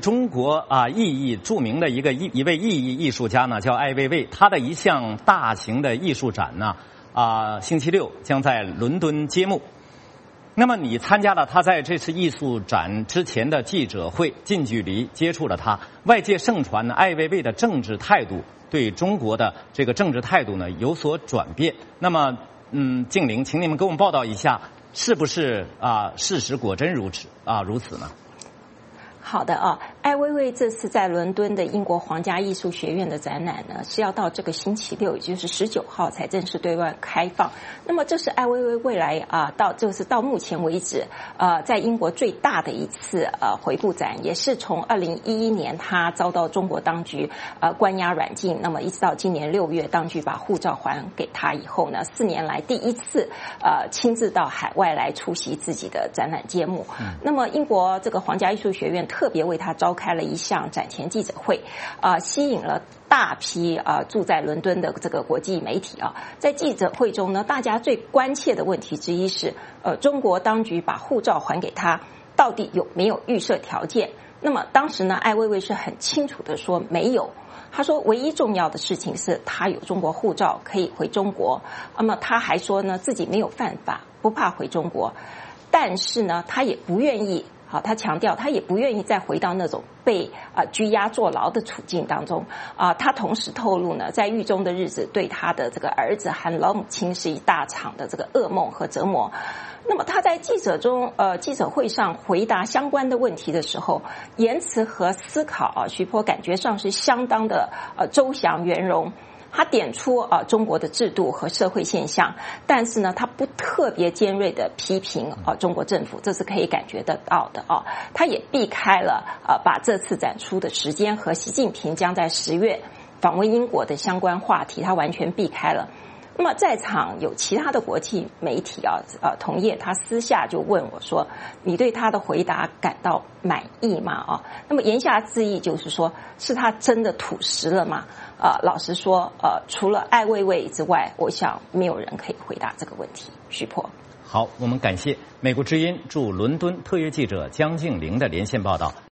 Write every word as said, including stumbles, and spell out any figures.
中国啊艺艺著名的一个一一位艺艺艺术家呢，叫艾未未。他的一项大型的艺术展呢，啊，星期六将在伦敦揭幕。那么你参加了他在这次艺术展之前的记者会，近距离接触了他。外界盛传呢，艾未未的政治态度对中国的这个政治态度呢有所转变。那么，嗯，静玲，请你们给我们报道一下，是不是啊？事实果真如此啊？如此呢？ 好的啊，艾未未这次在伦敦的英国皇家艺术学院的展览呢，是要到这个星期六，也就是十九号才正式对外开放。那么这是艾未未未来啊，到就是到目前为止呃，在英国最大的一次呃回顾展，也是从二零一一年他遭到中国当局呃关押软禁，那么一直到今年六月，当局把护照还给他以后呢，四年来第一次呃亲自到海外来出席自己的展览揭幕。嗯、那么英国这个皇家艺术学院特别为他召开了一项展前记者会，啊、呃，吸引了大批啊、呃、住在伦敦的这个国际媒体啊。在记者会中呢，大家最关切的问题之一是，呃，中国当局把护照还给他，到底有没有预设条件？那么当时呢，艾未未是很清楚的说没有。他说，唯一重要的事情是他有中国护照可以回中国。那么他还说呢，自己没有犯法，不怕回中国，但是呢，他也不愿意。好，他强调他也不愿意再回到那种被啊、呃、拘押坐牢的处境当中啊、呃。他同时透露呢，在狱中的日子对他的这个儿子和老母亲是一大场的这个噩梦和折磨。那么他在记者中呃记者会上回答相关的问题的时候，言辞和思考啊，徐波感觉上是相当的呃周详圆融。他点出啊、呃、中国的制度和社会现象，但是呢，他不特别尖锐的批评啊、呃、中国政府，这是可以感觉得到的啊。他也避开了呃把这次展出的时间和习近平将在十月访问英国的相关话题，他完全避开了。那么在场有其他的国际媒体啊，呃，同业他私下就问我说：“你对他的回答感到满意吗？”啊，那么言下之意就是说，是他真的吐实了吗？呃，老实说，呃，除了艾未未之外，我想没有人可以回答这个问题。徐波， 好，我们感谢美国之音驻伦敦特约记者江静玲的连线报道。